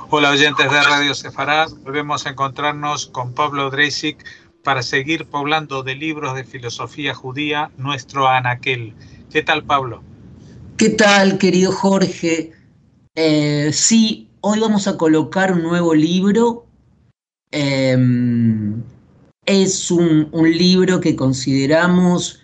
Hola oyentes de Radio Sefarad, volvemos a encontrarnos con Pablo Dreisig para seguir poblando de libros de filosofía judía nuestro anaquel. ¿Qué tal, Pablo? ¿Qué tal, querido Jorge? Sí, hoy vamos a colocar un nuevo libro. Eh, es un libro que consideramos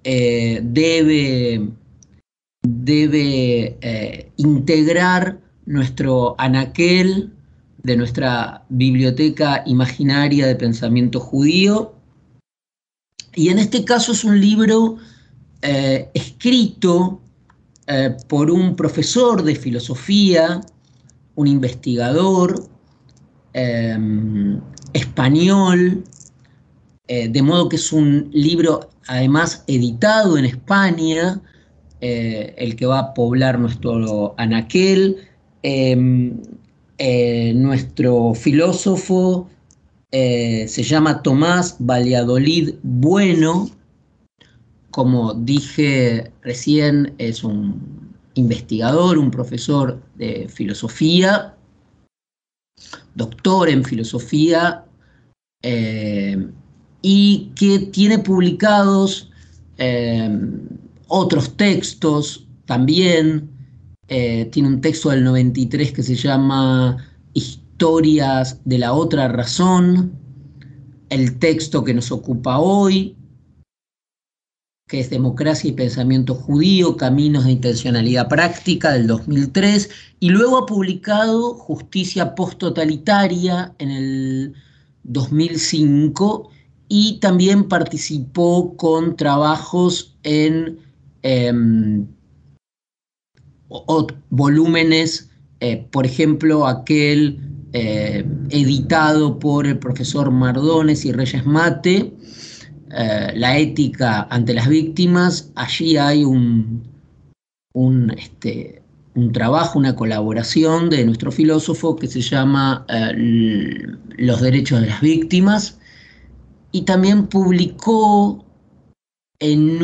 debe integrar nuestro anaquel de nuestra biblioteca imaginaria de pensamiento judío. Y en este caso es un libro escrito por un profesor de filosofía, un investigador eh, español, de modo que es un libro además editado en España, el que va a poblar nuestro anaquel. Nuestro filósofo se llama Tomás Valladolid Bueno. Como dije recién, es un investigador, un profesor de filosofía, doctor en filosofía, eh, y que tiene publicados eh, otros textos también. Tiene un texto del 93 que se llama Historias de la otra razón, el texto que nos ocupa hoy, que es Democracia y Pensamiento Judío, Caminos de Intencionalidad Práctica, del 2003, y luego ha publicado Justicia Posttotalitaria en el 2005, y también participó con trabajos en eh, volúmenes, por ejemplo, aquel editado por el profesor Mardones y Reyes Mate, La ética ante las víctimas. Allí hay un trabajo, una colaboración de nuestro filósofo que se llama Los derechos de las víctimas, y también publicó en,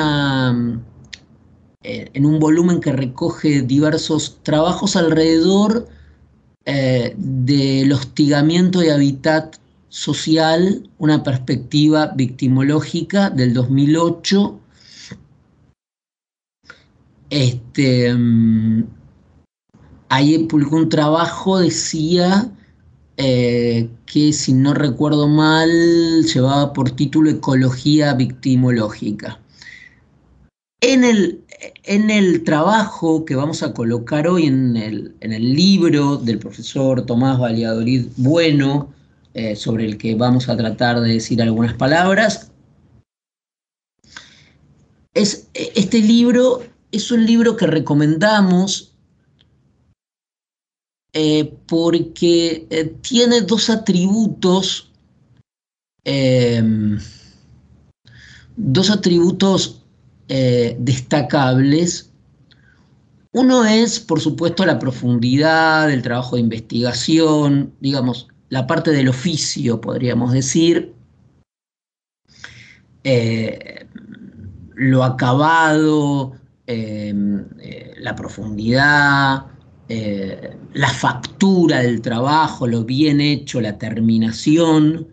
en un volumen que recoge diversos trabajos alrededor del hostigamiento de hábitat social, una perspectiva victimológica, del 2008. Ahí publicó un trabajo, decía, que si no recuerdo mal llevaba por título Ecología Victimológica. En el trabajo que vamos a colocar hoy, en el libro del profesor Tomás Valladolid Bueno, sobre el que vamos a tratar de decir algunas palabras, este libro es un libro que recomendamos porque tiene eh, dos atributos destacables. Uno es, por supuesto, la profundidad del trabajo de investigación, digamos, la parte del oficio, podríamos decir, eh, lo acabado, la profundidad, la factura del trabajo, lo bien hecho, la terminación.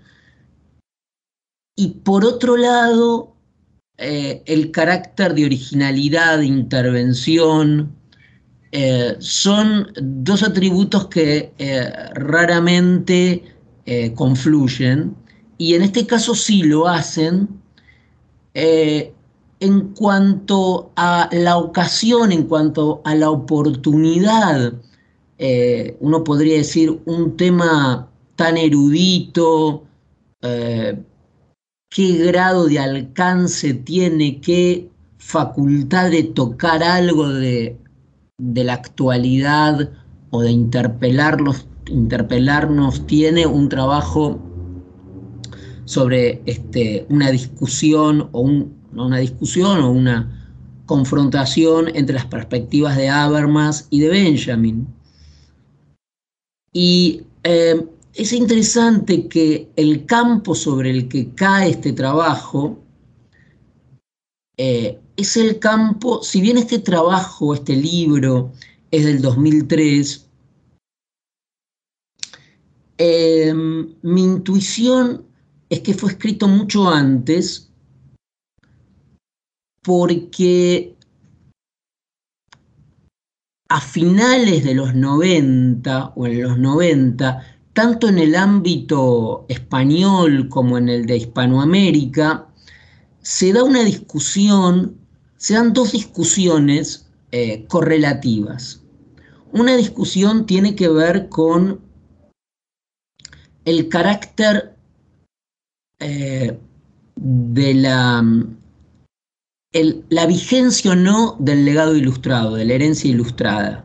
Y por otro lado, el carácter de originalidad, de intervención, son dos atributos que raramente confluyen, y en este caso sí lo hacen. eh, en cuanto a la ocasión, en cuanto a la oportunidad, uno podría decir un tema tan erudito, eh, qué grado de alcance tiene, qué facultad de tocar algo de la actualidad o de interpelarnos tiene un trabajo sobre una discusión no una discusión o una confrontación entre las perspectivas de Habermas y de Benjamin. Y es interesante que el campo sobre el que cae este trabajo es el campo, si bien este trabajo, este libro, es del 2003, Mi intuición es que fue escrito mucho antes, porque a finales de los 90 o en los 90, tanto en el ámbito español como en el de Hispanoamérica, se da una discusión, se dan dos discusiones correlativas. Una discusión tiene que ver con el carácter de la vigencia o no del legado ilustrado, de la herencia ilustrada.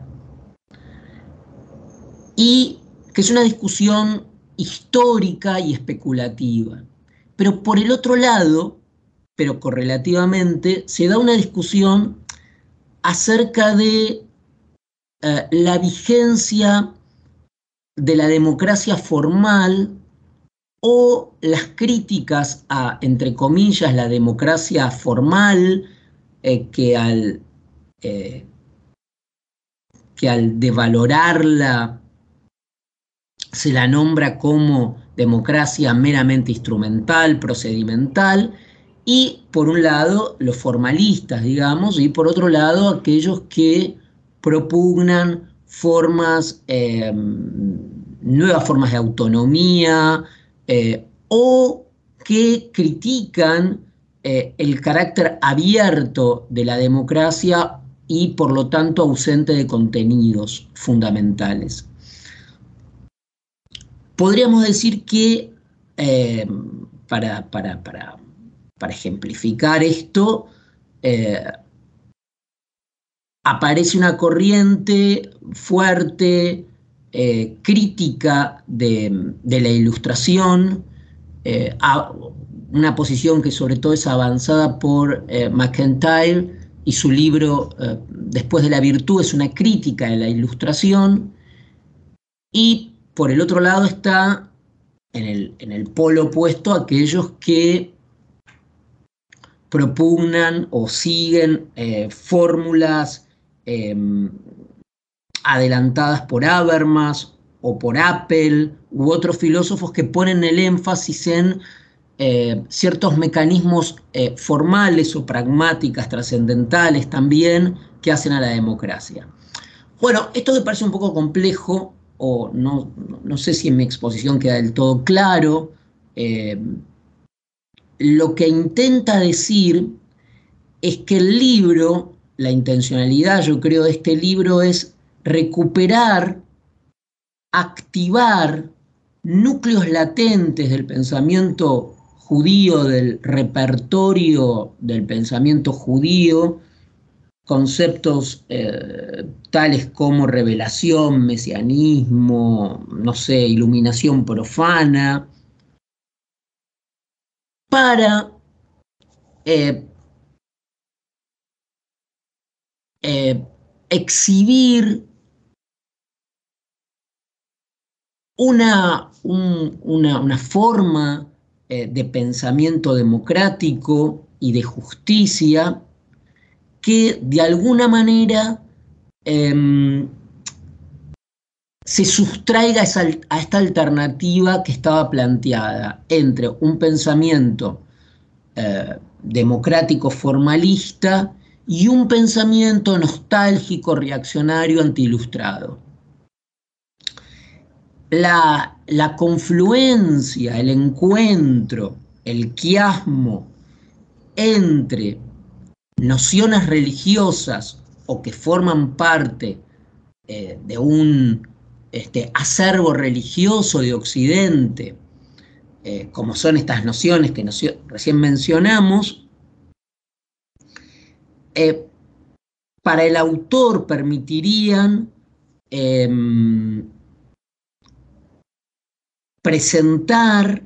Y que es una discusión histórica y especulativa. Pero por el otro lado, pero correlativamente, se da una discusión acerca de la vigencia de la democracia formal o las críticas a, entre comillas, la democracia formal que al devalorarla se la nombra como democracia meramente instrumental, procedimental, y por un lado los formalistas, digamos, y por otro lado aquellos que propugnan formas, nuevas formas de autonomía, o que critican el carácter abierto de la democracia y por lo tanto ausente de contenidos fundamentales. Podríamos decir que, para ejemplificar esto, aparece una corriente fuerte, crítica de la Ilustración, una posición que sobre todo es avanzada por MacIntyre, y su libro Después de la virtud es una crítica de la Ilustración, y por el otro lado está en el polo opuesto aquellos que propugnan o siguen fórmulas adelantadas por Habermas o por Apple u otros filósofos que ponen el énfasis en ciertos mecanismos formales o pragmáticas trascendentales también que hacen a la democracia. Bueno, esto me parece un poco complejo, o no sé si en mi exposición queda del todo claro. Lo que intenta decir es que el libro, la intencionalidad, yo creo, de este libro es recuperar, activar núcleos latentes del pensamiento judío, del repertorio del pensamiento judío, conceptos tales como revelación, mesianismo, no sé, iluminación profana, para exhibir una forma de pensamiento democrático y de justicia que de alguna manera se sustraiga a esta alternativa que estaba planteada entre un pensamiento democrático formalista y un pensamiento nostálgico, reaccionario, antiilustrado. La confluencia, el encuentro, el quiasmo entre nociones religiosas o que forman parte de un acervo religioso de Occidente, como son estas nociones que recién mencionamos, para el autor permitirían presentar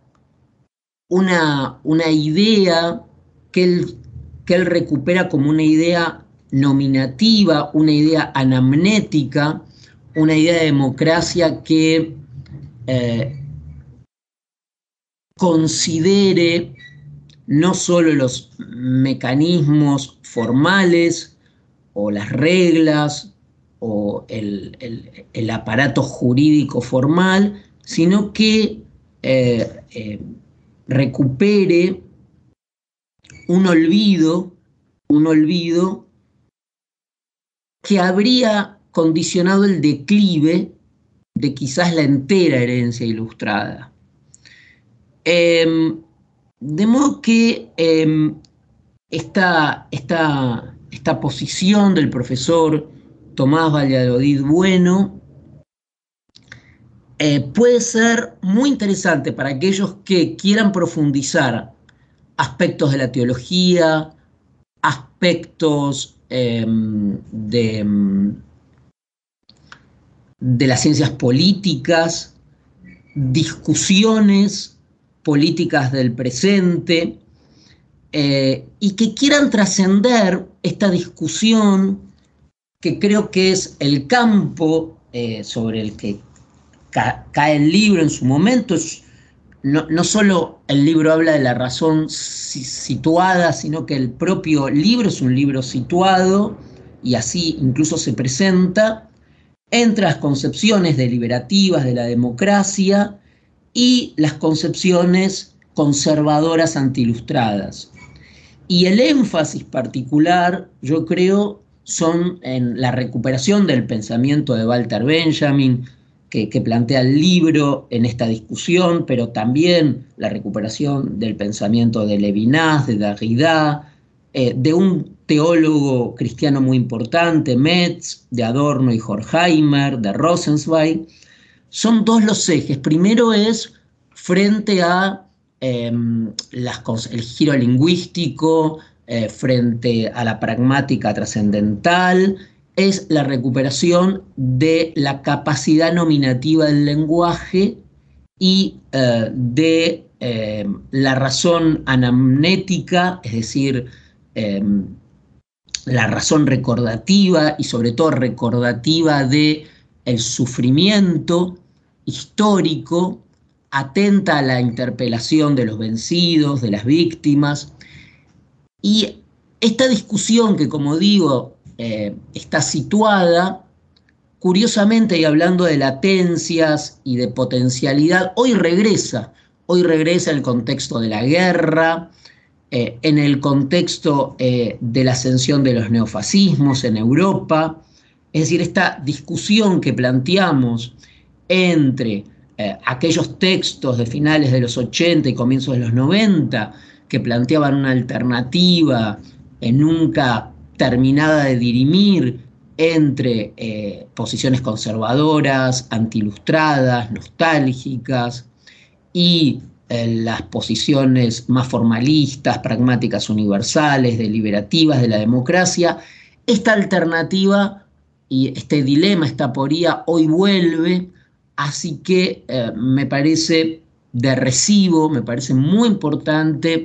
una idea que él recupera como una idea nominativa, una idea anamnética, una idea de democracia que considere no solo los mecanismos formales o las reglas o el aparato jurídico formal, sino que recupere un olvido que habría condicionado el declive de quizás la entera herencia ilustrada. De modo que esta posición del profesor Tomás Valladolid Bueno puede ser muy interesante para aquellos que quieran profundizar aspectos de la teología, aspectos de las ciencias políticas, discusiones políticas del presente, y que quieran trascender esta discusión, que creo que es el campo sobre el que cae el libro en su momento. No solo el libro habla de la razón situada, sino que el propio libro es un libro situado, y así incluso se presenta, entre las concepciones deliberativas de la democracia y las concepciones conservadoras antiilustradas. Y el énfasis particular, yo creo, son en la recuperación del pensamiento de Walter Benjamin, que plantea el libro en esta discusión, pero también la recuperación del pensamiento de Levinas, de Derrida, de un teólogo cristiano muy importante, Metz, de Adorno y Horkheimer, de Rosenzweig. Son dos los ejes. Primero es frente a el giro lingüístico, frente a la pragmática trascendental, es la recuperación de la capacidad nominativa del lenguaje y de la razón anamnética, es decir, la razón recordativa, y sobre todo recordativa de el sufrimiento histórico, atenta a la interpelación de los vencidos, de las víctimas. Y esta discusión que, como digo, está situada, curiosamente, y hablando de latencias y de potencialidad, hoy regresa en el contexto de la guerra, en el contexto de la ascensión de los neofascismos en Europa. Es decir, esta discusión que planteamos entre aquellos textos de finales de los 80 y comienzos de los 90 que planteaban una alternativa nunca terminada de dirimir entre posiciones conservadoras, antiilustradas, nostálgicas, y las posiciones más formalistas, pragmáticas, universales, deliberativas de la democracia. Esta alternativa y este dilema, esta aporía, hoy vuelve, así que me parece de recibo, me parece muy importante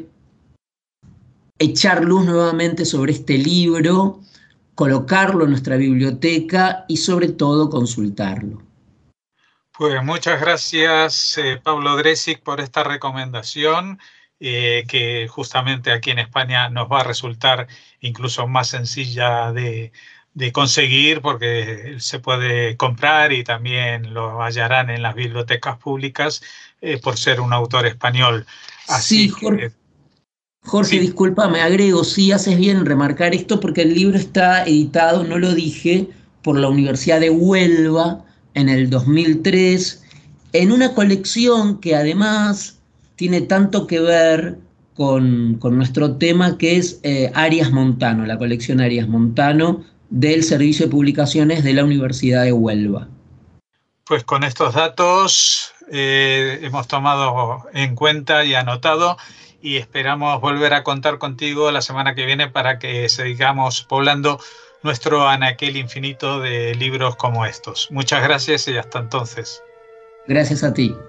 echar luz nuevamente sobre este libro, colocarlo en nuestra biblioteca y sobre todo consultarlo. Pues muchas gracias, Pablo Dresig, por esta recomendación, que justamente aquí en España nos va a resultar incluso más sencilla de conseguir, porque se puede comprar y también lo hallarán en las bibliotecas públicas por ser un autor español. Así sí, Jorge, sí. Disculpa, me agrego, sí, haces bien en remarcar esto, porque el libro está editado, no lo dije, por la Universidad de Huelva en el 2003, en una colección que además tiene tanto que ver con nuestro tema, que es Arias Montano, la colección Arias Montano del Servicio de Publicaciones de la Universidad de Huelva. Pues con estos datos hemos tomado en cuenta y anotado, y esperamos volver a contar contigo la semana que viene para que sigamos poblando nuestro anaquel infinito de libros como estos. Muchas gracias y hasta entonces. Gracias a ti.